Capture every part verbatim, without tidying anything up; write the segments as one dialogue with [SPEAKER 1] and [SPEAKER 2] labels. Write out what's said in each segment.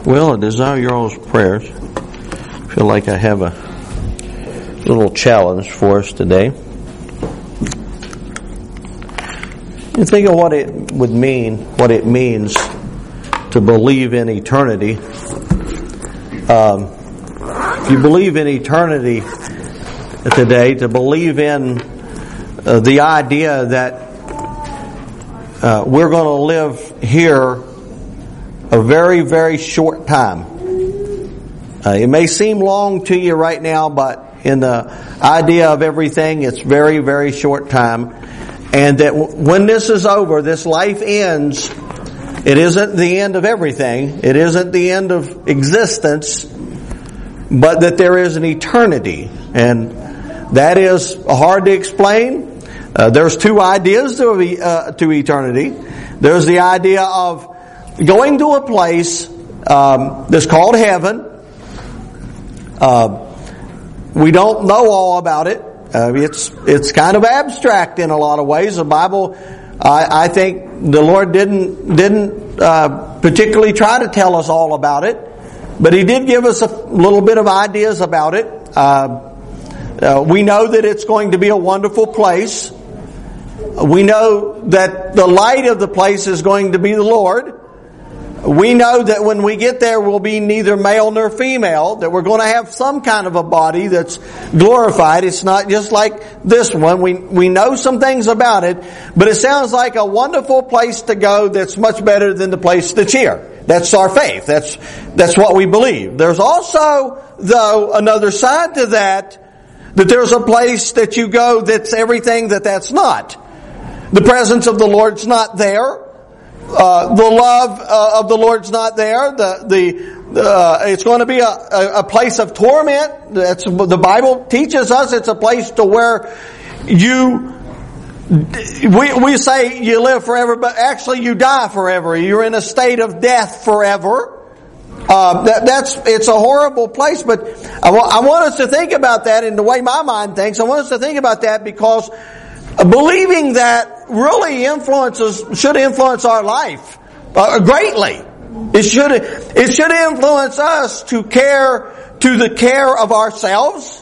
[SPEAKER 1] Well, I desire your all's prayers. I feel like I have a little challenge for us today. You think of what it would mean, what it means to believe in eternity. Um, if you believe in eternity today, to believe in uh, the idea that uh, we're going to live here a very, very short time. Uh, it may seem long to you right now, but in the idea of everything, it's very, very short time. And that w- when this is over, this life ends, it isn't the end of everything. It isn't the end of existence, but that there is an eternity. And that is hard to explain. Uh, there's two ideas to, uh, to eternity. There's the idea of going to a place um, that's called heaven. Uh, we don't know all about it. Uh, it's it's kind of abstract in a lot of ways. The Bible, I, I think, the Lord didn't didn't uh, particularly try to tell us all about it, but He did give us a little bit of ideas about it. Uh, uh, we know that it's going to be a wonderful place. We know that the light of the place is going to be the Lord. We know that when we get there, we'll be neither male nor female, that we're going to have some kind of a body that's glorified. It's not just like this one. We we know some things about it, but it sounds like a wonderful place to go that's much better than the place that's here. That's our faith. That's that's what we believe. There's also, though, another side to that, that there's a place that you go that's everything that that's not. The presence of the Lord's not there. Uh, the love uh, of the Lord's not there. The the uh, it's going to be a, a, a place of torment. That's the Bible teaches us. It's a place to where you we we say you live forever, but actually you die forever. You're in a state of death forever. Uh, that, that's it's a horrible place. But I, wa- I want us to think about that in the way my mind thinks. I want us to think about that because believing that really influences, should influence our life uh, greatly. It should, it should influence us to care, to the care of ourselves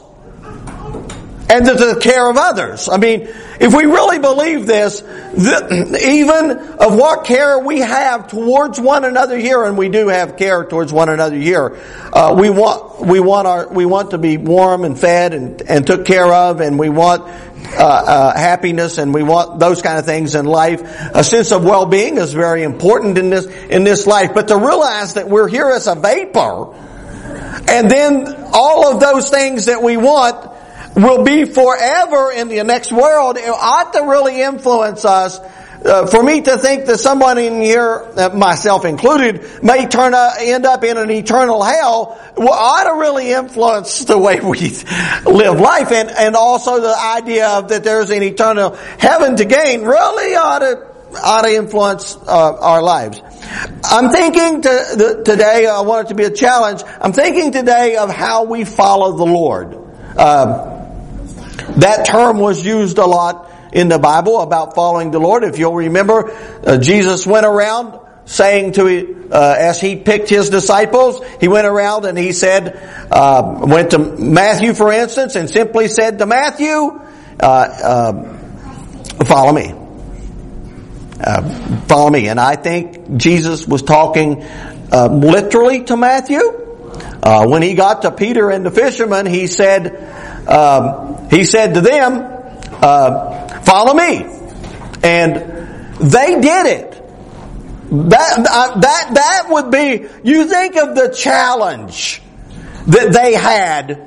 [SPEAKER 1] and to the care of others. I mean, if we really believe this, the, even of what care we have towards one another here, and we do have care towards one another here, uh, we want, we want our, we want to be warm and fed and, and took care of, and we want Uh, uh, happiness, and we want those kind of things in life. A sense of well-being is very important in this in this life. But to realize that we're here as a vapor, and then all of those things that we want will be forever in the next world, it ought to really influence us. Uh, for me to think that someone in here, uh, myself included, may turn uh, end up in an eternal hell, well, ought to really influence the way we live life, and and also the idea of that there's an eternal heaven to gain really ought to ought to influence uh, our lives. I'm thinking to, the, today. I want it to be a challenge. I'm thinking today of how we follow the Lord. Uh, that term was used a lot in the Bible about following the Lord. If you'll remember, uh, Jesus went around saying to, uh, as He picked His disciples, He went around and He said, uh, went to Matthew, for instance, and simply said to Matthew, uh, uh, follow me. Uh, follow me. And I think Jesus was talking, uh, literally to Matthew. Uh, when He got to Peter and the fishermen, He said, um, He said to them, uh, follow me. And they did it. That, that, that would be, you think of the challenge that they had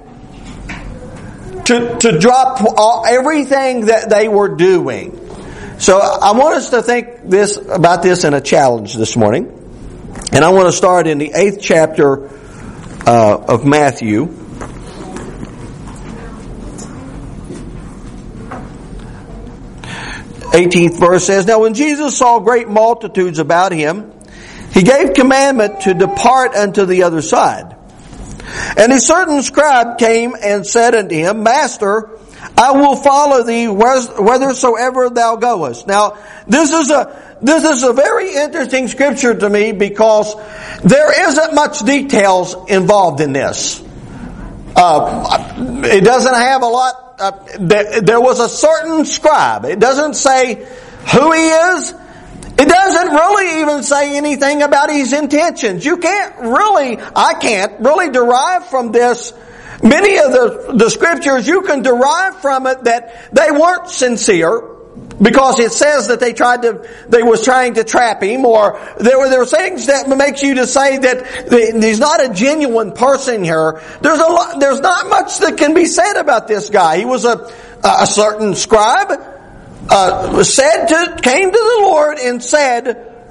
[SPEAKER 1] to, to drop all, everything that they were doing. So I want us to think this, about this in a challenge this morning. And I want to start in the eighth chapter, uh, of Matthew. eighteenth verse says, Now when Jesus saw great multitudes about Him, He gave commandment to depart unto the other side. And a certain scribe came and said unto Him, Master, I will follow Thee whithersoever Thou goest. Now, this is a this is a very interesting scripture to me because there isn't much details involved in this. Uh, it doesn't have a lot. Uh, there, there was a certain scribe. It doesn't say who he is. It doesn't really even say anything about his intentions. You can't really, I can't really derive from this. Many of the, the scriptures, you can derive from it that they weren't sincere because it says that they tried to, they was trying to trap him, or there were, there were things that makes you to say that he's not a genuine person here. There's a lot, there's not much that can be said about this guy. He was a, a certain scribe, uh, said to, came to the Lord and said,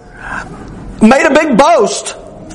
[SPEAKER 1] made a big boast.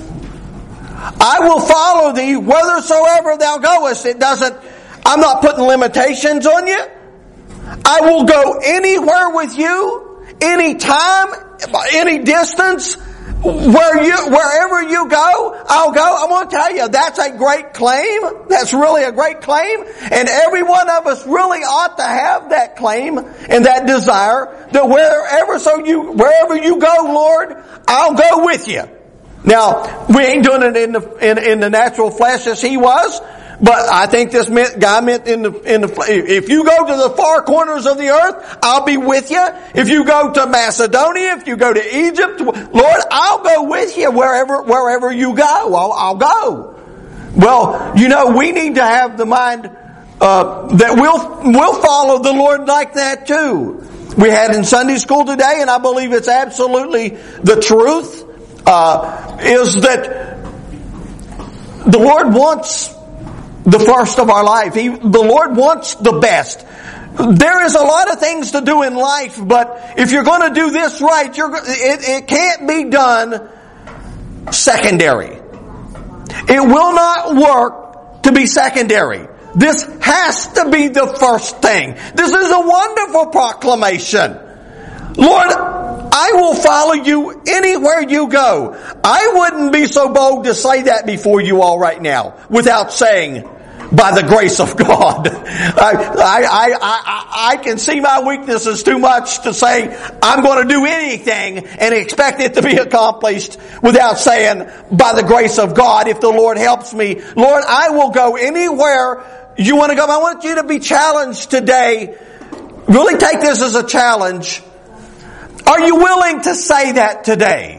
[SPEAKER 1] I will follow thee whithersoever thou goest. It doesn't, I'm not putting limitations on you. I will go anywhere with you, any time, any distance, where you, wherever you go, I'll go. I want to tell you, that's a great claim. That's really a great claim. And every one of us really ought to have that claim and that desire that wherever so you, wherever you go, Lord, I'll go with you. Now, we ain't doing it in the, in, in the natural flesh as he was. But I think this meant, guy meant in the, in the, if you go to the far corners of the earth, I'll be with you. If you go to Macedonia, if you go to Egypt, Lord, I'll go with you wherever, wherever you go. I'll, I'll go. Well, you know, we need to have the mind, uh, that we'll, we'll follow the Lord like that too. We had in Sunday school today, and I believe it's absolutely the truth, uh, is that the Lord wants the first of our life. He, the Lord wants the best. There is a lot of things to do in life, but if you're going to do this right, you're, it, it can't be done secondary. It will not work to be secondary. This has to be the first thing. This is a wonderful proclamation. Lord, I will follow you anywhere you go. I wouldn't be so bold to say that before you all right now without saying, by the grace of God. I, I, I, I can see my weaknesses too much to say I'm going to do anything and expect it to be accomplished without saying, by the grace of God, if the Lord helps me, Lord, I will go anywhere you want to go. I want you to be challenged today. Really take this as a challenge. Are you willing to say that today?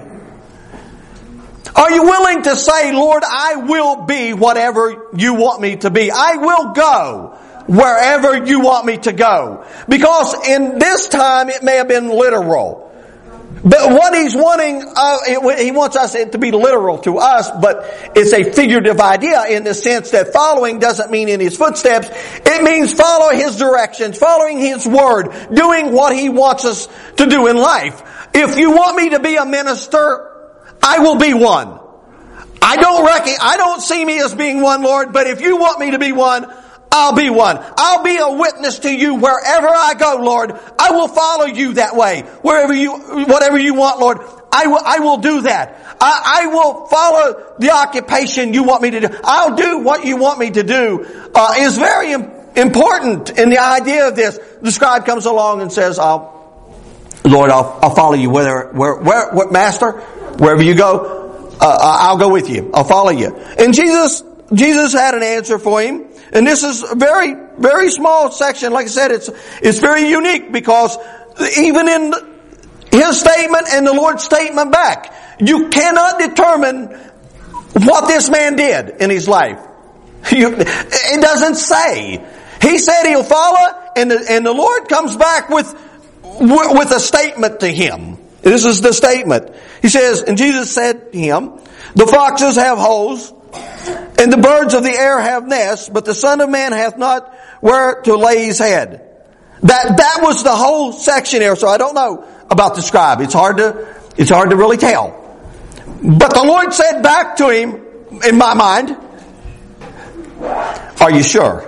[SPEAKER 1] Are you willing to say, Lord, I will be whatever you want me to be. I will go wherever you want me to go. Because in this time it may have been literal. But what he's wanting, uh, he wants us to be literal to us, but it's a figurative idea in the sense that following doesn't mean in his footsteps. It means follow his directions, following his word, doing what he wants us to do in life. If you want me to be a minister, I will be one. I don't reckon, I don't see me as being one, Lord, but if you want me to be one, I'll be one. I'll be a witness to you wherever I go, Lord. I will follow you that way. Wherever you, whatever you want, Lord, I will, I will do that. I, I will follow the occupation you want me to do. I'll do what you want me to do. Uh, is very important in the idea of this. The scribe comes along and says, I'll, Lord, I'll, I'll follow you whether, where, where, what master, wherever you go, uh, I'll go with you. I'll follow you. And Jesus, Jesus had an answer for him. And this is a very, very small section. Like I said, it's, it's very unique because even in his statement and the Lord's statement back, you cannot determine what this man did in his life. You, it doesn't say. He said he'll follow, and the, and the Lord comes back with, with a statement to him. This is the statement. He says, and Jesus said to him, the foxes have holes, and the birds of the air have nests, but the Son of Man hath not where to lay his head. That, that was the whole section there. So I don't know about the scribe. It's hard to, it's hard to really tell. But the Lord said back to him, in my mind, are you sure?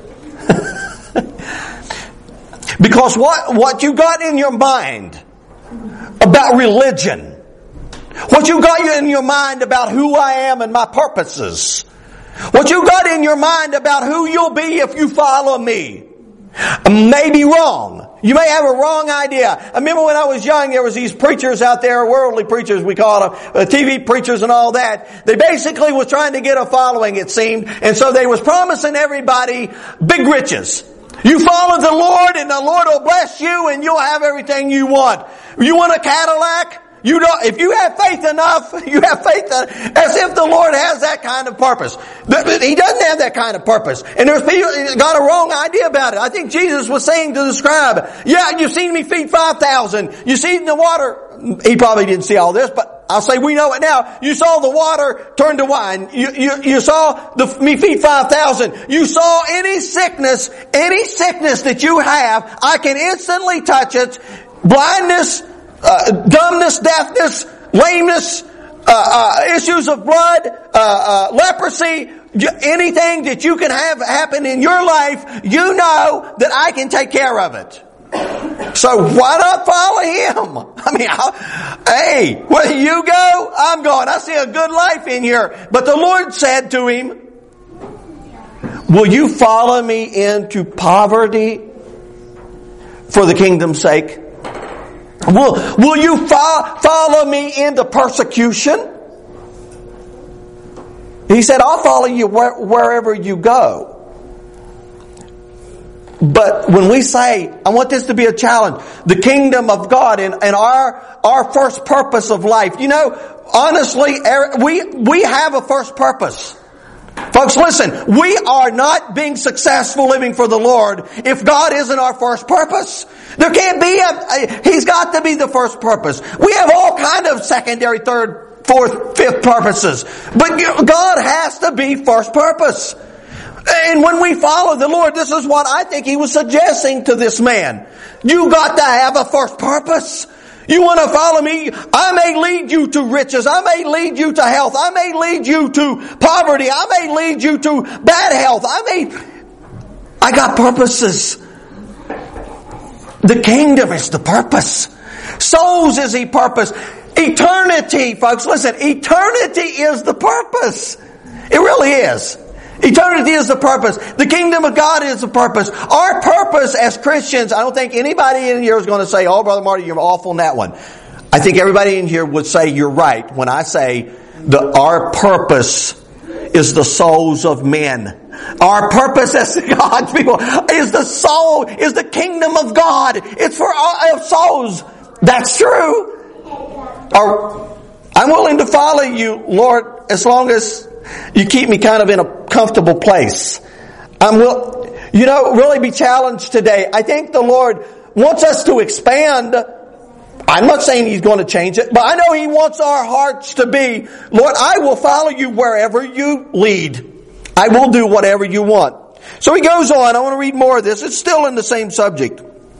[SPEAKER 1] Because what, what you got in your mind about religion, what you got in your mind about who I am and my purposes, what you got in your mind about who you'll be if you follow me, may be wrong. You may have a wrong idea. I remember when I was young, there was these preachers out there, worldly preachers we call them, uh, T V preachers and all that. They basically was trying to get a following, it seemed, and so they was promising everybody big riches. You follow the Lord and the Lord will bless you and you'll have everything you want. You want a Cadillac? You don't, if you have faith enough, you have faith in, as if the Lord has that kind of purpose. He doesn't have that kind of purpose. And there's people that got a wrong idea about it. I think Jesus was saying to the scribe, yeah, you've seen me feed five thousand. You seen the water. He probably didn't see all this, but I'll say we know it now. You saw the water turn to wine. You, you, you saw the, me feed five thousand. You saw any sickness, any sickness that you have, I can instantly touch it. Blindness, Uh, dumbness, deafness, lameness, uh, uh, issues of blood, uh, uh, leprosy, anything that you can have happen in your life, you know that I can take care of it. So why not follow Him? I mean, I'll, hey, where you go, I'm going. I see a good life in here. But the Lord said to him, will you follow me into poverty for the kingdom's sake? Will, will you fo- follow me into persecution? He said, I'll follow you where, wherever you go. But when we say, I want this to be a challenge, the kingdom of God and, and our, our first purpose of life. You know, honestly, we, we have a first purpose. Folks, listen, we are not being successful living for the Lord if God isn't our first purpose. There can't be a, a He's got to be the first purpose. We have all kind of secondary, third, fourth, fifth purposes. But God has to be first purpose. And when we follow the Lord, this is what I think He was suggesting to this man. You got to have a first purpose. You want to follow me? I may lead you to riches. I may lead you to health. I may lead you to poverty. I may lead you to bad health. I may... I got purposes. The kingdom is the purpose. Souls is the purpose. Eternity, folks, listen. Eternity is the purpose. It really is. Eternity is the purpose. The kingdom of God is the purpose. Our purpose as Christians, I don't think anybody in here is going to say, oh, Brother Marty, you're awful in that one. I think everybody in here would say you're right when I say that our purpose is the souls of men. Our purpose as God's people is the soul, is the kingdom of God. It's for all souls. That's true. Or, I'm willing to follow you, Lord, as long as you keep me kind of in a comfortable place. I'm will, you know, really be challenged today. I think the Lord wants us to expand. I'm not saying He's going to change it, but I know He wants our hearts to be, Lord, I will follow you wherever you lead. I will do whatever you want. So he goes on. I want to read more of this. It's still in the same subject.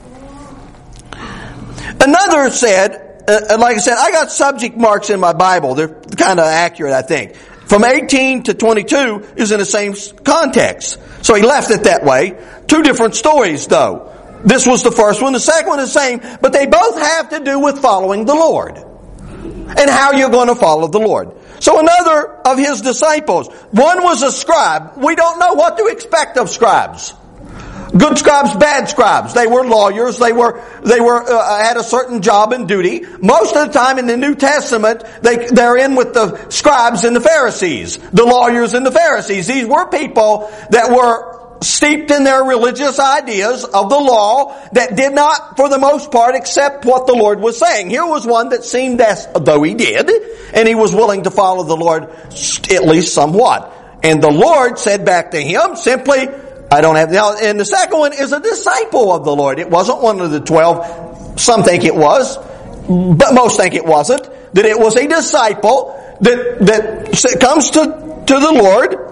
[SPEAKER 1] Another said, uh, like I said, I got subject marks in my Bible. They're kind of accurate, I think. From eighteen to twenty-two is in the same context. So he left it that way. Two different stories, though. This was the first one. The second one is the same, but they both have to do with following the Lord and how you're going to follow the Lord. So another of his disciples, one was a scribe. We don't know what to expect of scribes. Good scribes, bad scribes. They were lawyers. They were, they were, uh, had a certain job and duty. Most of the time in the New Testament, they, they're in with the scribes and the Pharisees. The lawyers and the Pharisees. These were people that were steeped in their religious ideas of the law that did not, for the most part, accept what the Lord was saying. Here was one that seemed as though he did, and he was willing to follow the Lord at least somewhat. And the Lord said back to him simply, I don't have... Now, and the second one is a disciple of the Lord. It wasn't one of the twelve. Some think it was, but most think it wasn't. That it was a disciple that, that comes to, to the Lord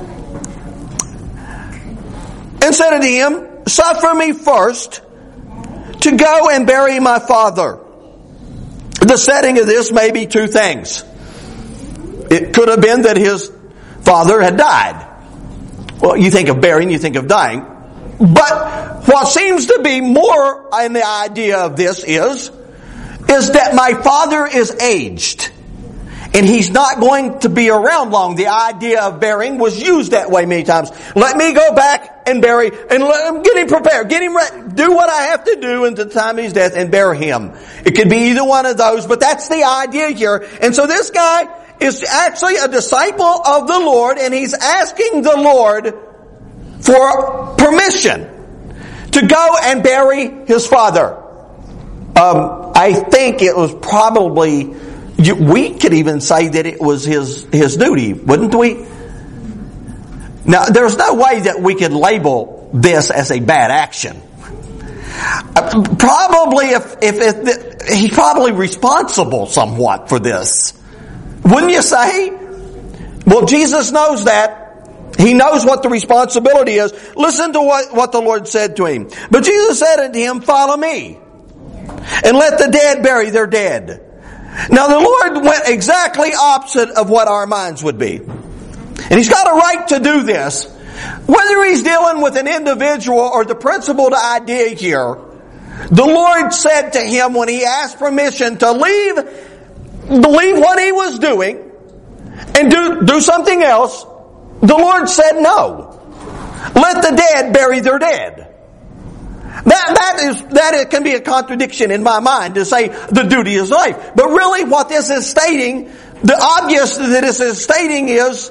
[SPEAKER 1] and said unto him, suffer me first to go and bury my father. The setting of this may be two things. It could have been that his father had died. Well, you think of burying, you think of dying. But what seems to be more in the idea of this is, is that my father is aged. And he's not going to be around long. The idea of burying was used that way many times. Let me go back and bury, and let him, get him prepared, get him ready, do what I have to do until the time of his death and bury him. It could be either one of those, but that's the idea here. And so this guy is actually a disciple of the Lord, and he's asking the Lord for permission to go and bury his father. Um, I think it was probably, we could even say that it was his, his duty, wouldn't we? Now, there's no way that we could label this as a bad action. Uh, probably if, if, if, he's probably responsible somewhat for this. Wouldn't you say? Well, Jesus knows that. He knows what the responsibility is. Listen to what, what the Lord said to him. But Jesus said unto him, follow me, and let the dead bury their dead. Now the Lord went exactly opposite of what our minds would be. And He's got a right to do this. Whether He's dealing with an individual or the principled idea here, the Lord said to him when He asked permission to leave, leave what He was doing and do, do something else, the Lord said no. Let the dead bury their dead. That, that is, that it can be a contradiction in my mind to say the duty is life. But really what this is stating, the obvious that this is stating is,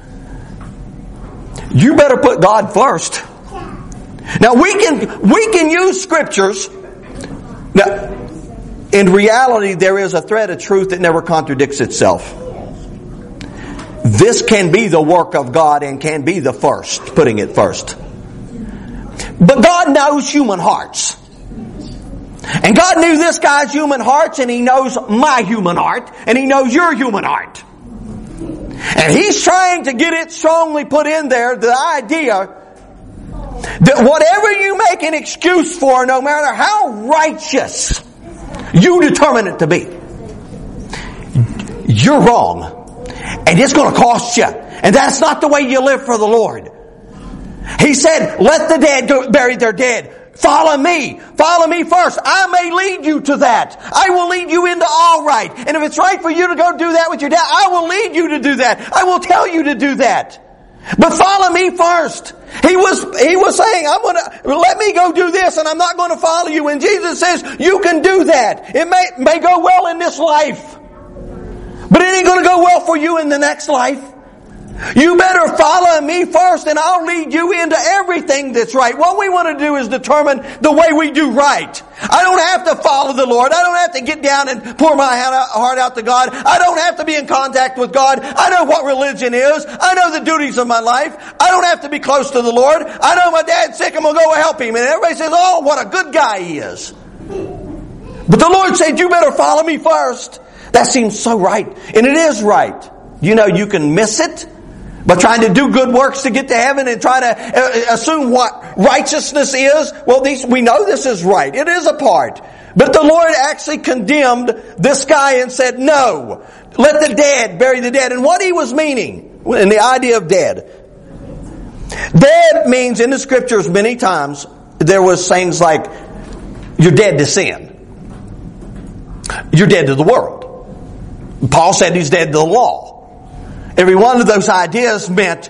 [SPEAKER 1] you better put God first. Now we can, we can use scriptures. Now, in reality, there is a thread of truth that never contradicts itself. This can be the work of God and can be the first, putting it first. But God knows human hearts. And God knew this guy's human hearts, and He knows my human heart, and He knows your human heart. And He's trying to get it strongly put in there, the idea that whatever you make an excuse for, no matter how righteous you determine it to be, you're wrong. And it's going to cost you. And that's not the way you live for the Lord. He said, let the dead bury their dead. Follow me. Follow me first. I may lead you to that. I will lead you into all right. And if it's right for you to go do that with your dad, I will lead you to do that. I will tell you to do that. But follow me first. He was, he was saying, I'm gonna, let me go do this and I'm not going to follow you. And Jesus says, you can do that. It may, may go well in this life, but it ain't going to go well for you in the next life. You better follow me first and I'll lead you into everything that's right. What we want to do is determine the way we do right. I don't have to follow the Lord. I don't have to get down and pour my heart out to God. I don't have to be in contact with God. I know what religion is. I know the duties of my life. I don't have to be close to the Lord. I know my dad's sick. I'm going to go help him. And everybody says, oh, what a good guy he is. But the Lord said, you better follow me first. That seems so right. And it is right. You know, you can miss it by trying to do good works to get to heaven and try to assume what righteousness is. Well, these, we know this is right. It is a part. But the Lord actually condemned this guy and said, no, let the dead bury the dead. And what He was meaning in the idea of dead. Dead means in the scriptures many times there was things like you're dead to sin. You're dead to the world. Paul said he's dead to the law. Every one of those ideas meant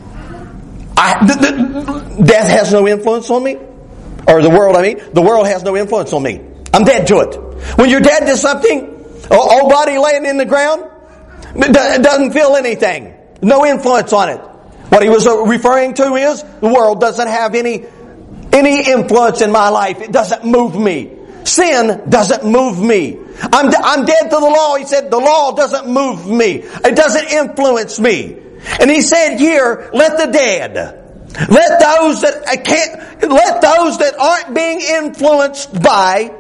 [SPEAKER 1] I, the, the, death has no influence on me. Or the world, I mean. The world has no influence on me. I'm dead to it. When you're dead to something, old body laying in the ground, it doesn't feel anything. No influence on it. What he was referring to is the world doesn't have any, any influence in my life. It doesn't move me. Sin doesn't move me. I'm, I'm dead to the law. He said the law doesn't move me. It doesn't influence me. And He said here, let the dead, let those that I can't, let those that aren't being influenced by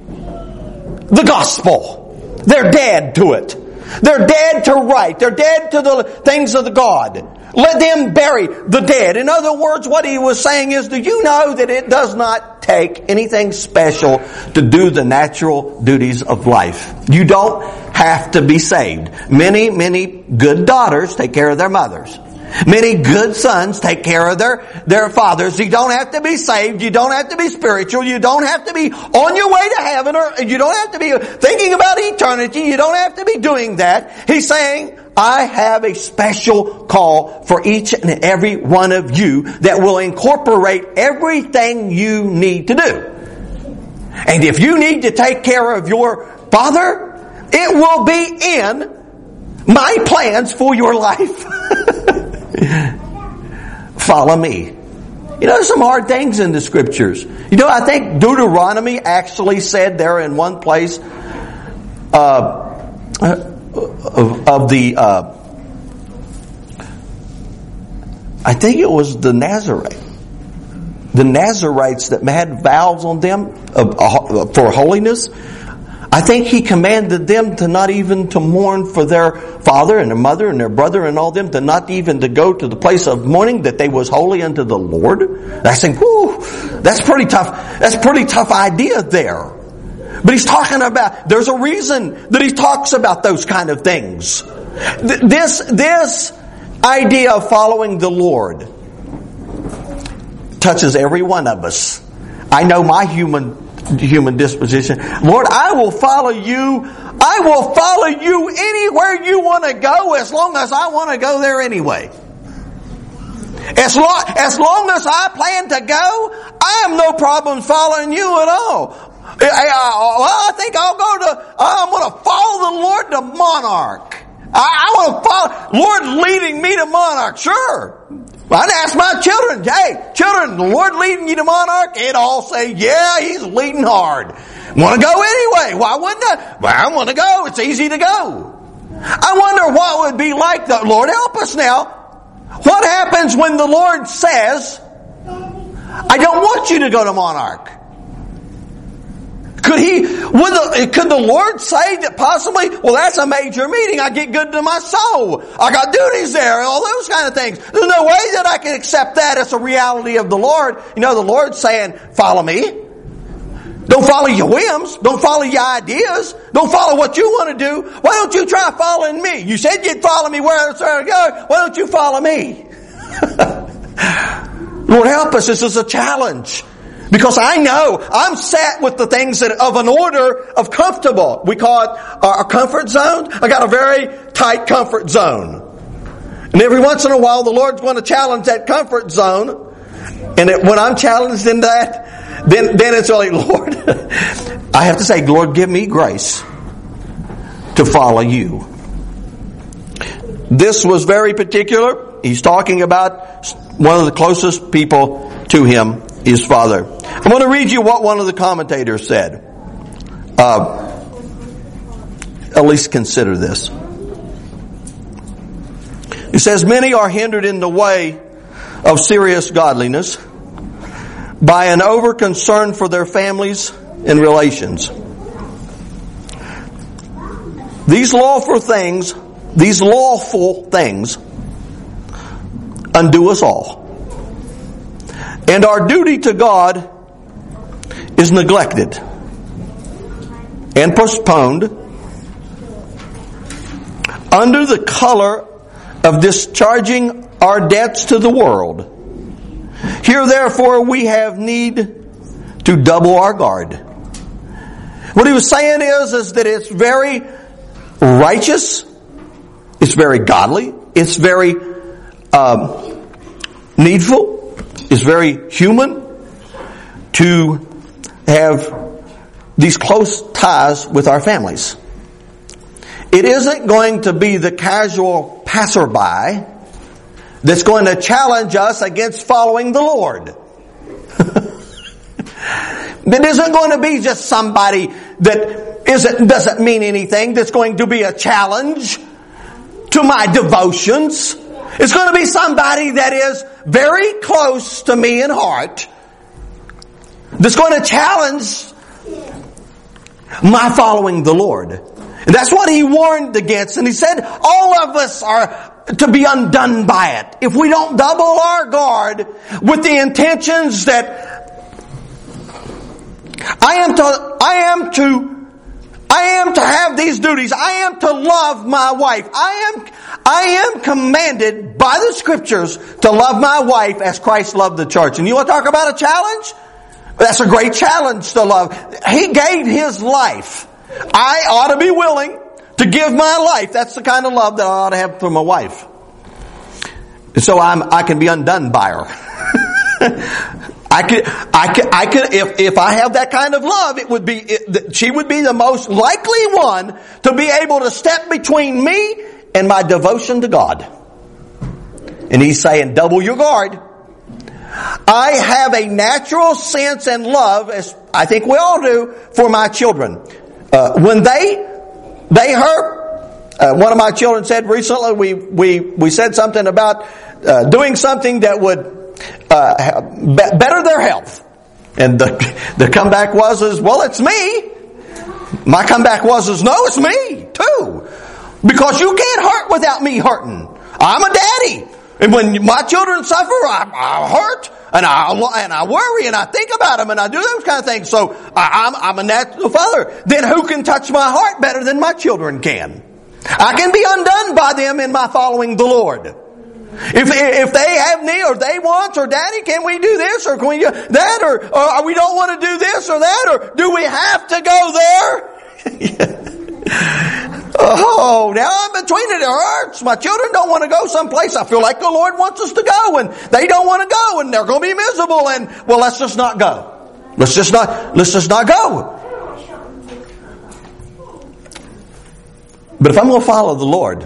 [SPEAKER 1] the gospel, they're dead to it. They're dead to right. They're dead to the things of the God. Let them bury the dead. In other words, what he was saying is, do you know that it does not take anything special to do the natural duties of life? You don't have to be saved. Many, many good daughters take care of their mothers. Many good sons take care of their, their fathers. You don't have to be saved. You don't have to be spiritual. You don't have to be on your way to heaven, or you don't have to be thinking about eternity. You don't have to be doing that. He's saying, I have a special call for each and every one of you that will incorporate everything you need to do. And if you need to take care of your father, it will be in my plans for your life. Follow me. You know, there's some hard things in the scriptures. You know, I think Deuteronomy actually said there in one place, uh, of, of the, uh, I think it was the Nazarite. The Nazarites that had vows on them of, uh, for holiness. I think he commanded them to not even to mourn for their father and their mother and their brother and all them, to not even to go to the place of mourning, that they was holy unto the Lord. I think, whoo, that's pretty tough. That's a pretty tough idea there. But he's talking about, there's a reason that he talks about those kind of things. This, this idea of following the Lord touches every one of us. I know my human human disposition. Lord, I will follow you. I will follow you anywhere you want to go, as long as I want to go there anyway. As long, as long as I plan to go, I have no problem following you at all. Well, I think I'll go to, I'm going to follow the Lord to Monarch. I, I want to follow, Lord's leading me to Monarch, sure. I'd ask my children, hey, children, the Lord leading you to Monarch? They'd all say, yeah, He's leading hard. Want to go anyway? Why wouldn't I? Well, I want to go. It's easy to go. I wonder what it would be like. The Lord, help us now. What happens when the Lord says, I don't want you to go to Monarch? Could he, would the, could the Lord say that possibly, well, that's a major meeting. I get good to my soul. I got duties there, all those kind of things. There's no way that I can accept that as a reality of the Lord. You know, the Lord's saying, follow me. Don't follow your whims. Don't follow your ideas. Don't follow what you want to do. Why don't you try following me? You said you'd follow me where it's going to go. Why don't you follow me? Lord, help us. This is a challenge. Because I know I'm set with the things that of an order of comfortable. We call it our comfort zone. I got a very tight comfort zone. And every once in a while the Lord's going to challenge that comfort zone. And it, when I'm challenged in that, then, then it's like, Lord, I have to say, Lord, give me grace to follow you. This was very particular. He's talking about one of the closest people to him, his father. I'm going to read you what one of the commentators said. Uh, at least consider this. He says, many are hindered in the way of serious godliness by an over concern for their families and relations. These lawful things, these lawful things undo us all. And our duty to God is neglected and postponed under the color of discharging our debts to the world. Here, therefore, we have need to double our guard. What he was saying is, is that it's very righteous, it's very godly, it's very um, needful, it's very human to have these close ties with our families. It isn't going to be the casual passerby that's going to challenge us against following the Lord. It isn't going to be just somebody that isn't, doesn't mean anything that's going to be a challenge to my devotions. It's going to be somebody that is very close to me in heart, that's going to challenge my following the Lord. And that's what he warned against. And he said all of us are to be undone by it. If we don't double our guard with the intentions that I am to, I am to I am to have these duties. I am to love my wife. I am, I am commanded by the Scriptures to love my wife as Christ loved the church. And you want to talk about a challenge? That's a great challenge to love. He gave His life. I ought to be willing to give my life. That's the kind of love that I ought to have for my wife. And so I'm, I can be undone by her. I could, I could, I could, if, if I have that kind of love, it would be, it, she would be the most likely one to be able to step between me and my devotion to God. And He's saying, double your guard. I have a natural sense and love, as I think we all do, for my children. Uh, when they, they hurt, uh, one of my children said recently, we, we, we said something about, uh, doing something that would, Uh, better their health. And the, the comeback was is, well, it's me. My comeback was is, no, it's me too. Because you can't hurt without me hurting. I'm a daddy. And when my children suffer, I, I hurt and I, and I worry and I think about them and I do those kind of things. So I, I'm, I'm a natural father. Then who can touch my heart better than my children can? I can be undone by them in my following the Lord. If if they have need or they want or Daddy, can we do this or can we do that or, or we don't want to do this or that or do we have to go there? Oh, now I'm between it. It hurts. My children don't want to go someplace. I feel like the Lord wants us to go and they don't want to go and they're going to be miserable and well, let's just not go. Let's just not, let's just not go. But if I'm going to follow the Lord,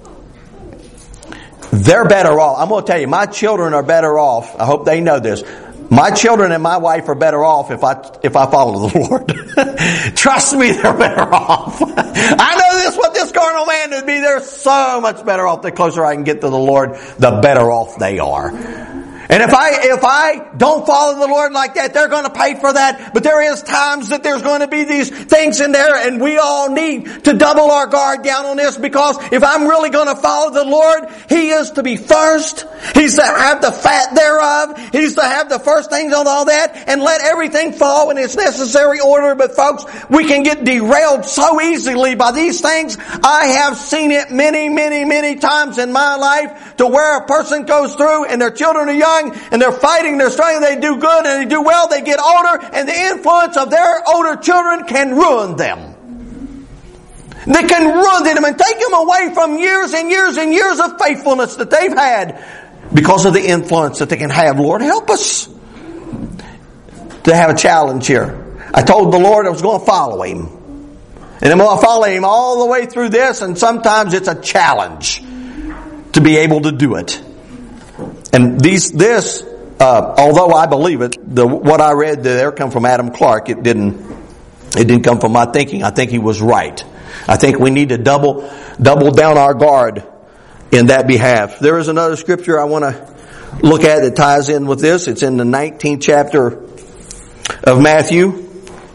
[SPEAKER 1] they're better off. I'm going to tell you, my children are better off. I hope they know this. My children and my wife are better off if I if I follow the Lord. Trust me, they're better off. I know this what this carnal man would be. They're so much better off. The closer I can get to the Lord, the better off they are. And if I, if I don't follow the Lord like that, they're going to pay for that. But there is times that there's going to be these things in there and we all need to double our guard down on this because if I'm really going to follow the Lord, He is to be first. He's to have the fat thereof. He's to have the first things on all that and let everything fall in its necessary order. But folks, we can get derailed so easily by these things. I have seen it many, many, many times in my life to where a person goes through and their children are young and they're fighting, they're struggling, they do good and they do well, they get older, and the influence of their older children can ruin them. They can ruin them and take them away from years and years and years of faithfulness that they've had because of the influence that they can have. Lord, help us to have a challenge here. I told the Lord I was going to follow Him. And I'm going to follow Him all the way through this, and sometimes it's a challenge to be able to do it. And these, this, uh, although I believe it, the, what I read there come from Adam Clark. It didn't, it didn't come from my thinking. I think he was right. I think we need to double, double down our guard in that behalf. There is another scripture I want to look at that ties in with this. It's in the nineteenth chapter of Matthew.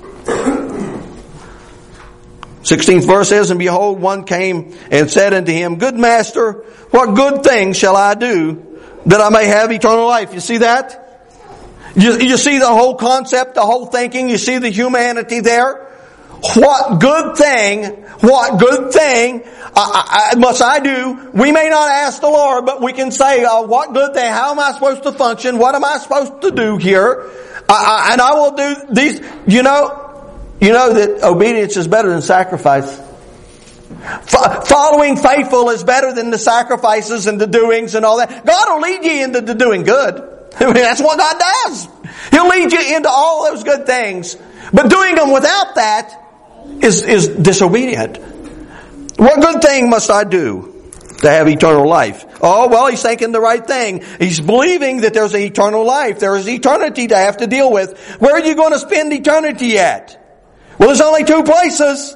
[SPEAKER 1] sixteenth verse says, and behold, one came and said unto him, Good master, what good thing shall I do that I may have eternal life? You see that? You, you see the whole concept, the whole thinking, you see the humanity there? What good thing, what good thing I, I, must I do? We may not ask the Lord, but we can say, uh, what good thing, how am I supposed to function? What am I supposed to do here? I, I, and I will do these, you know, you know that obedience is better than sacrifice. Following faithful is better than the sacrifices and the doings and all that. God will lead you into the doing good. I mean, that's what God does. He'll lead you into all those good things. But doing them without that is, is disobedient. What good thing must I do to have eternal life? Oh, well, he's thinking the right thing. He's believing that there's an eternal life. There is eternity to have to deal with. Where are you going to spend eternity at? Well, there's only two places.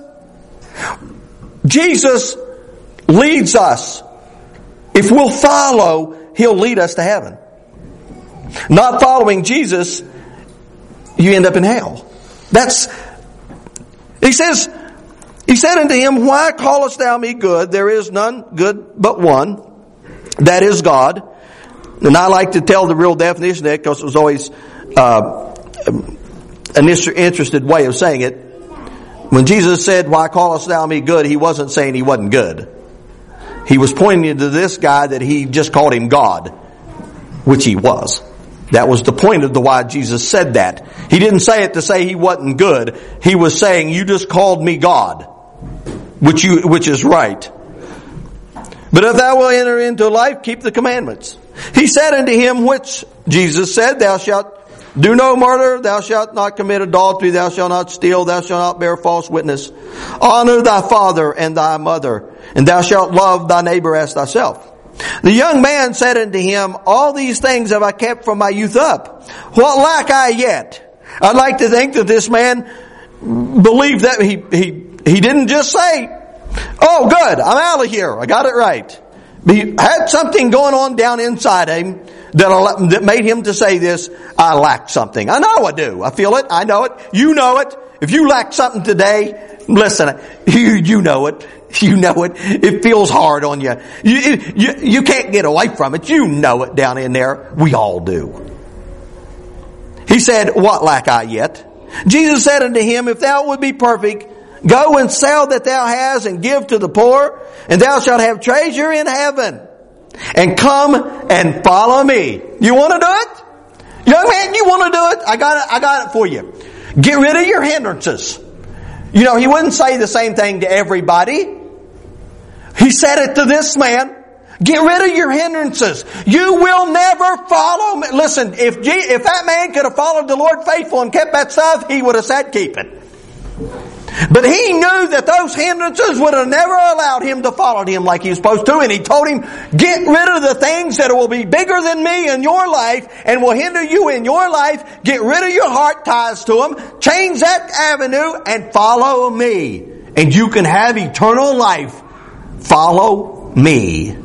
[SPEAKER 1] Jesus leads us. If we'll follow, He'll lead us to heaven. Not following Jesus, you end up in hell. That's, He says, He said unto him, Why callest thou me good? There is none good but one, that is God. And I like to tell the real definition of that because it was always uh, an interested way of saying it. When Jesus said, "Why callest thou me good?" He wasn't saying he wasn't good. He was pointing to this guy that he just called him God, which he was. That was the point of the why Jesus said that. He didn't say it to say he wasn't good. He was saying, "You just called me God," which you, which is right. "But if thou wilt enter into life, keep the commandments." He said unto him, which Jesus said, "Thou shalt do no murder, thou shalt not commit adultery, thou shalt not steal, thou shalt not bear false witness. Honor thy father and thy mother, and thou shalt love thy neighbor as thyself." The young man said unto him, "All these things have I kept from my youth up. What lack I yet?" I'd like to think that this man believed that he, he, he didn't just say, "Oh, good, I'm out of here, I got it right." But he had something going on down inside him that, that made him to say this, "I lack something." I know I do. I feel it. I know it. You know it. If you lack something today, listen, you, you know it. You know it. It feels hard on you. You, you. You can't get away from it. You know it down in there. We all do. He said, "What lack I yet?" Jesus said unto him, "If thou would be perfect, go and sell that thou hast and give to the poor, and thou shalt have treasure in heaven. And come and follow me." You want to do it? Young man, you want to do it? I got it, I got it for you. Get rid of your hindrances. You know, he wouldn't say the same thing to everybody. He said it to this man. Get rid of your hindrances. You will never follow me. Listen, if G, if that man could have followed the Lord faithful and kept that stuff, he would have said keep it. But he knew that those hindrances would have never allowed him to follow him like he was supposed to. And he told him, get rid of the things that will be bigger than me in your life and will hinder you in your life. Get rid of your heart ties to them. Change that avenue and follow me. And you can have eternal life. Follow me.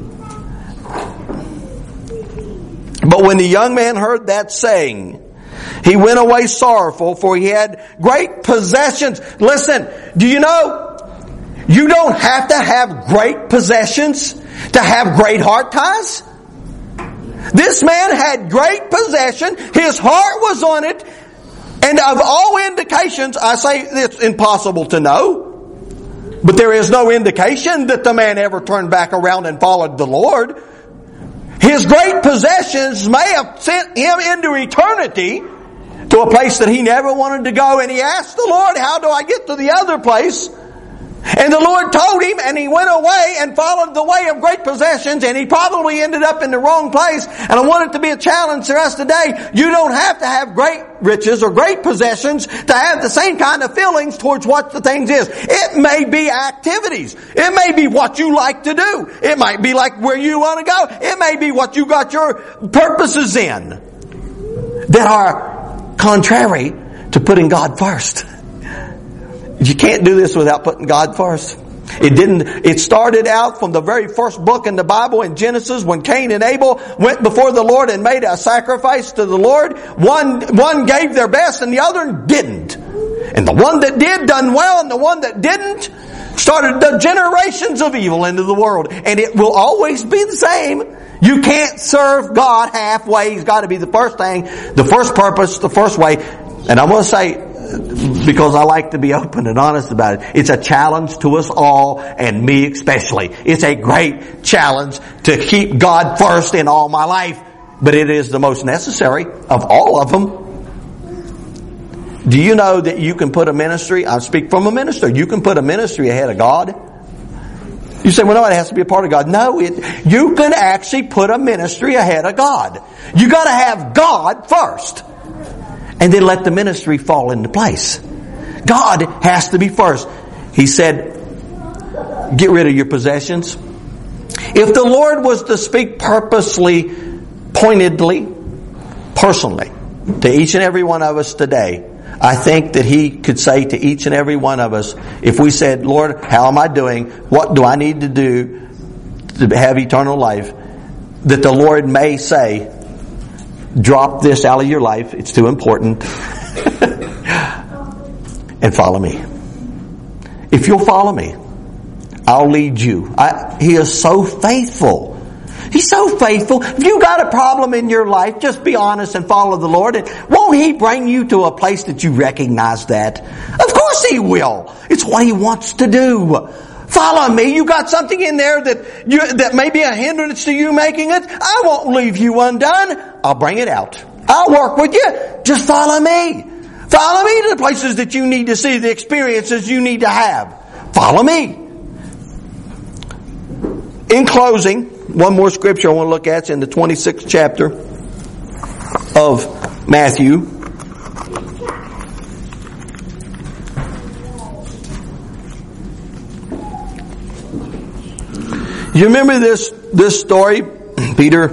[SPEAKER 1] But when the young man heard that saying, he went away sorrowful, for he had great possessions. Listen, do you know, you don't have to have great possessions to have great heart ties? This man had great possession. His heart was on it. And of all indications, I say it's impossible to know. But there is no indication that the man ever turned back around and followed the Lord. His great possessions may have sent him into eternity to a place that he never wanted to go. And he asked the Lord, how do I get to the other place? And the Lord told him, and he went away and followed the way of great possessions, and he probably ended up in the wrong place. And I want it to be a challenge to us today. You don't have to have great riches or great possessions to have the same kind of feelings towards what the things is. It may be activities. It may be what you like to do. It might be like where you want to go. It may be what you got your purposes in that are contrary to putting God first. You can't do this without putting God first. It didn't, it started out from the very first book in the Bible in Genesis when Cain and Abel went before the Lord and made a sacrifice to the Lord. One, one gave their best and the other didn't. And the one that did done well and the one that didn't started the generations of evil into the world. And it will always be the same. You can't serve God halfway. He's got to be the first thing, the first purpose, the first way. And I'm going to say, because I like to be open and honest about it, it's a challenge to us all, and me especially. It's a great challenge to keep God first in all my life, but it is the most necessary of all of them. Do you know that you can put a ministry, I speak from a minister, you can put a ministry ahead of God? You say, well, no, it has to be a part of God. No, it, you can actually put a ministry ahead of God. You got to have God first. And then let the ministry fall into place. God has to be first. He said, get rid of your possessions. If the Lord was to speak purposely, pointedly, personally, to each and every one of us today, I think that He could say to each and every one of us, if we said, Lord, how am I doing? What do I need to do to have eternal life? That the Lord may say, drop this out of your life. It's too important. And follow me. If you'll follow me, I'll lead you. I, he is so faithful. He's so faithful. If you got a problem in your life, just be honest and follow the Lord. And won't He bring you to a place that you recognize that? Of course course He will. It's what He wants to do. Follow me. You got something in there that you, that may be a hindrance to you making it. I won't leave you undone. I'll bring it out. I'll work with you. Just follow me. Follow me to the places that you need to see, the experiences you need to have. Follow me. In closing, one more scripture I want to look at is in the twenty-sixth chapter of Matthew. You remember this this story? Peter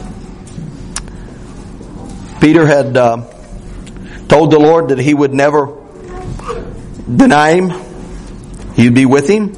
[SPEAKER 1] Peter had uh, told the Lord that he would never deny Him. He'd be with Him.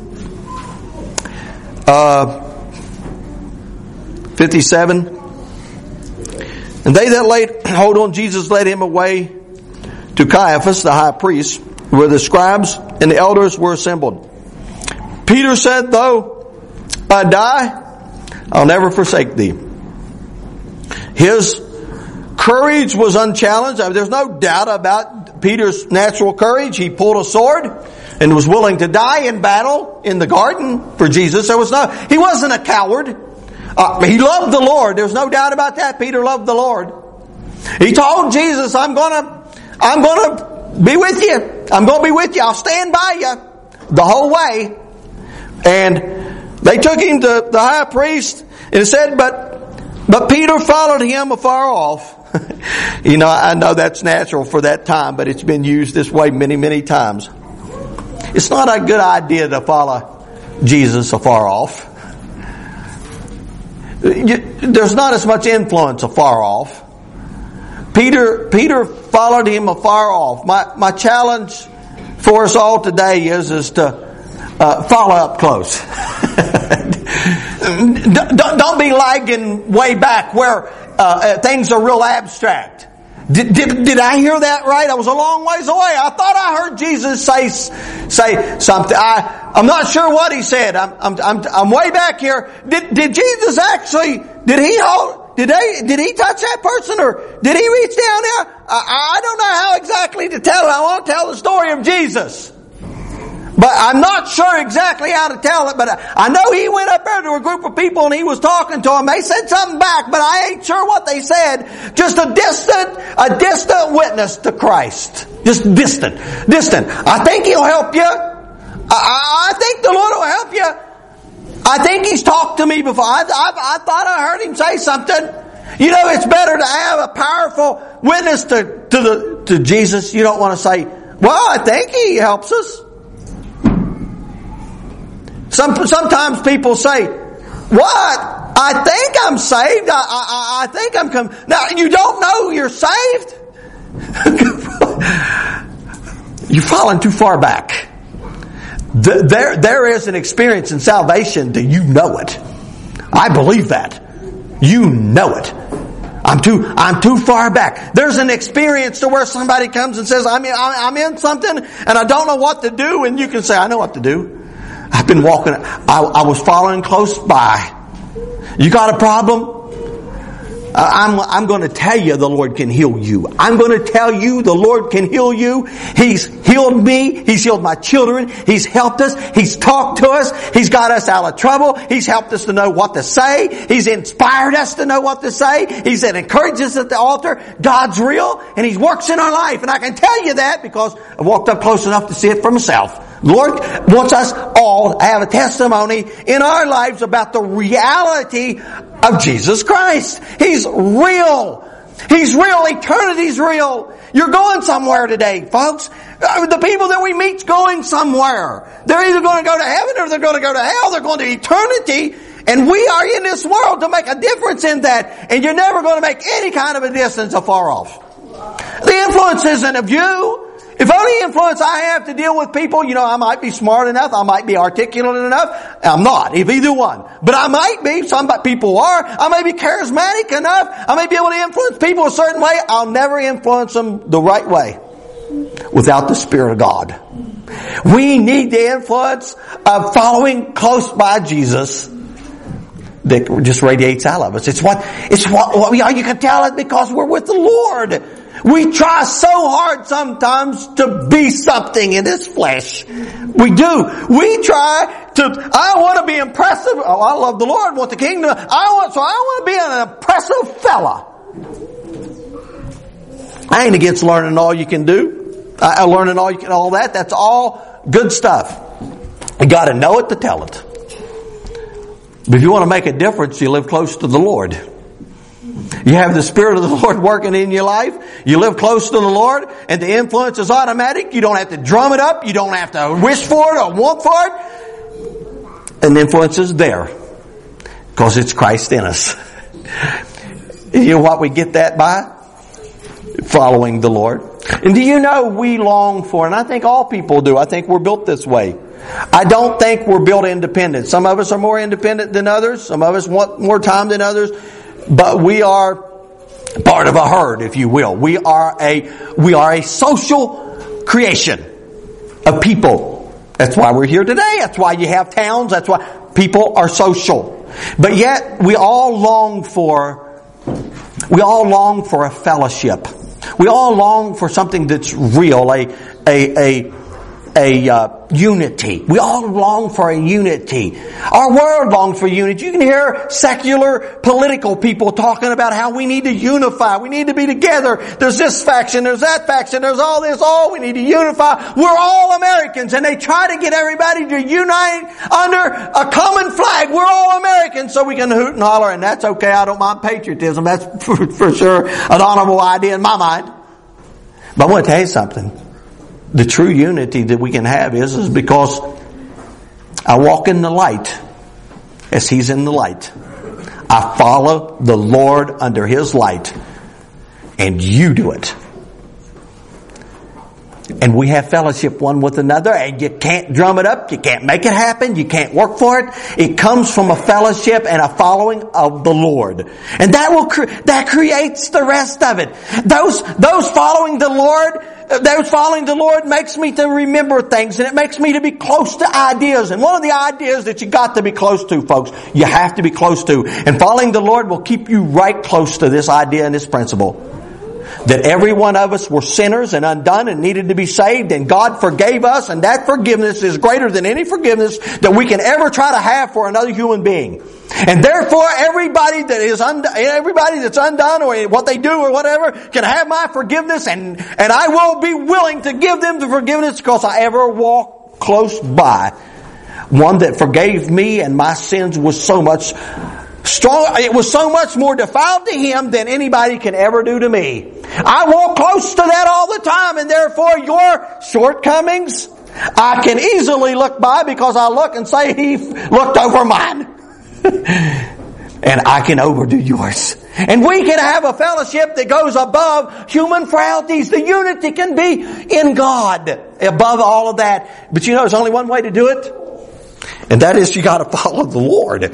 [SPEAKER 1] Uh, fifty-seven. And they that laid hold on Jesus led Him away to Caiaphas, the high priest, where the scribes and the elders were assembled. Peter said, though I die, I'll never forsake Thee. His courage was unchallenged. I mean, there's no doubt about Peter's natural courage. He pulled a sword and was willing to die in battle in the garden for Jesus. There was no, he wasn't a coward. Uh, he loved the Lord. There's no doubt about that. Peter loved the Lord. He told Jesus, I'm gonna, I'm gonna be with you. I'm gonna be with you. I'll stand by you the whole way. And they took him to the high priest and said, but, but Peter followed him afar off. You know, I know that's natural for that time, but it's been used this way many, many times. It's not a good idea to follow Jesus afar off. There's not as much influence afar off. Peter, Peter followed him afar off. My, my challenge for us all today is, is to uh, follow up close. don't, don't be lagging way back where uh, things are real abstract. Did, did, did I hear that right? I was a long ways away. I thought I heard Jesus say, say something. I, I'm not sure what He said. I'm, I'm, I'm, I'm way back here. Did, did Jesus actually, did He hold, did they, did He touch that person or did He reach down there? I, I don't know how exactly to tell it. I want to tell the story of Jesus. But I'm not sure exactly how to tell it, but I know He went up there to a group of people and He was talking to them. They said something back, but I ain't sure what they said. Just a distant, a distant witness to Christ. Just distant, distant. I think He'll help you. I, I, I think the Lord will help you. I think He's talked to me before. I, I, I thought I heard Him say something. You know, it's better to have a powerful witness to, to the, to Jesus. You don't want to say, well, I think He helps us. Some, sometimes people say, what? I think I'm saved. I, I, I think I'm coming. Now, you don't know you're saved? You've fallen too far back. There, there is an experience in salvation that you know it. I believe that. You know it. I'm too, I'm too far back. There's an experience to where somebody comes and says, I'm in, I'm in something and I don't know what to do. And you can say, I know what to do. I've been walking, I, I was following close by. You got a problem? I'm, I'm going to tell you the Lord can heal you. I'm going to tell you the Lord can heal you. He's healed me. He's healed my children. He's helped us. He's talked to us. He's got us out of trouble. He's helped us to know what to say. He's inspired us to know what to say. He's encouraged us at the altar. God's real and He works in our life. And I can tell you that because I walked up close enough to see it for myself. Lord wants us all to have a testimony in our lives about the reality of Jesus Christ. He's real. He's real. Eternity's real. You're going somewhere today, folks. The people that we meet's going somewhere. They're either going to go to heaven or they're going to go to hell. They're going to eternity. And we are in this world to make a difference in that. And you're never going to make any kind of a distance afar off. The influence isn't of you. If only influence I have to deal with people, you know, I might be smart enough, I might be articulate enough. I'm not, if either one. But I might be, some people are. I may be charismatic enough. I may be able to influence people a certain way. I'll never influence them the right way without the Spirit of God. We need the influence of following close by Jesus that just radiates out of us. It's what, it's what, what we are. You can tell it because we're with the Lord. We try so hard sometimes to be something in this flesh. We do. We try to, I want to be impressive. Oh, I love the Lord, want the kingdom. I want, so I want to be an impressive fella. I ain't against learning all you can do. I, learning all you can, all that. That's all good stuff. You got to know it to tell it. But if you want to make a difference, you live close to the Lord. You have the Spirit of the Lord working in your life. You live close to the Lord, and the influence is automatic. You don't have to drum it up. You don't have to wish for it or want for it. And the influence is there because it's Christ in us. You know what we get that by? Following the Lord. And do you know we long for, and I think all people do, I think we're built this way. I don't think we're built independent. Some of us are more independent than others. Some of us want more time than others. But we are part of a herd, if you will. We are a, we are a social creation of people. That's why we're here today. That's why you have towns. That's why people are social. But yet we all long for, we all long for a fellowship. We all long for something that's real, a, a, a, a uh, unity. We all long for a unity. Our world longs for unity. You can hear secular political people talking about how we need to unify. We need to be together. There's this faction, there's that faction, there's all this, all we need to unify. We're all Americans, and they try to get everybody to unite under a common flag. We're all Americans, so we can hoot and holler, and that's okay. I don't mind patriotism. That's for, for sure an honorable idea in my mind. But I want to tell you something. The true unity that we can have is, is because I walk in the light as He's in the light. I follow the Lord under His light. And you do it. And we have fellowship one with another, and you can't drum it up, you can't make it happen, you can't work for it. It comes from a fellowship and a following of the Lord. And that will, cre- that creates the rest of it. Those, those following the Lord, those following the Lord makes me to remember things, and it makes me to be close to ideas. And one of the ideas that you got to be close to, folks, you have to be close to. And following the Lord will keep you right close to this idea and this principle. That every one of us were sinners and undone and needed to be saved, and God forgave us, and that forgiveness is greater than any forgiveness that we can ever try to have for another human being. And therefore, everybody that is undone, everybody that's undone or what they do or whatever can have my forgiveness, and, and I will be willing to give them the forgiveness because I ever walk close by one that forgave me, and my sins was so much strong, it was so much more defiled to Him than anybody can ever do to me. I walk close to that all the time, and therefore your shortcomings, I can easily look by because I look and say, He looked over mine. And I can overdo yours. And we can have a fellowship that goes above human frailties. The unity can be in God above all of that. But you know, there's only one way to do it. And that is you got to follow the Lord.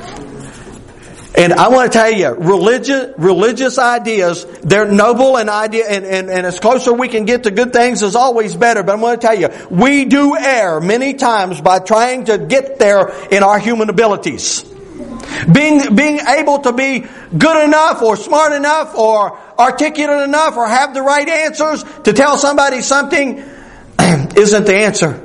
[SPEAKER 1] And I want to tell you, religious, religious ideas, they're noble and idea, and, and, and as closer we can get to good things is always better. But I'm going to tell you, we do err many times by trying to get there in our human abilities. Being, being able to be good enough or smart enough or articulate enough or have the right answers to tell somebody something isn't the answer.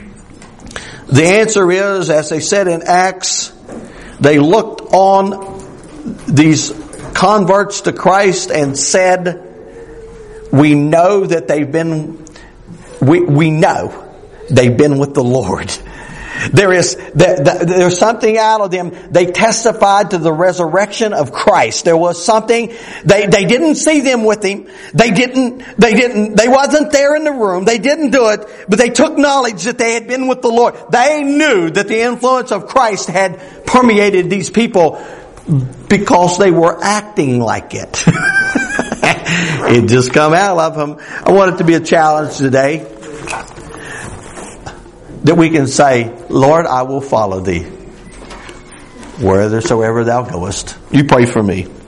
[SPEAKER 1] The answer is, as they said in Acts, they looked on these converts to Christ and said, we know that they've been, we, we know they've been with the Lord. There is, there's something out of them. They testified to the resurrection of Christ. There was something, they, they didn't see them with Him. They didn't, they didn't, they wasn't there in the room. They didn't do it, but they took knowledge that they had been with the Lord. They knew that the influence of Christ had permeated these people because they were acting like it. It just come out of them. I want it to be a challenge today that we can say, Lord, I will follow Thee whithersoever Thou goest. You pray for me.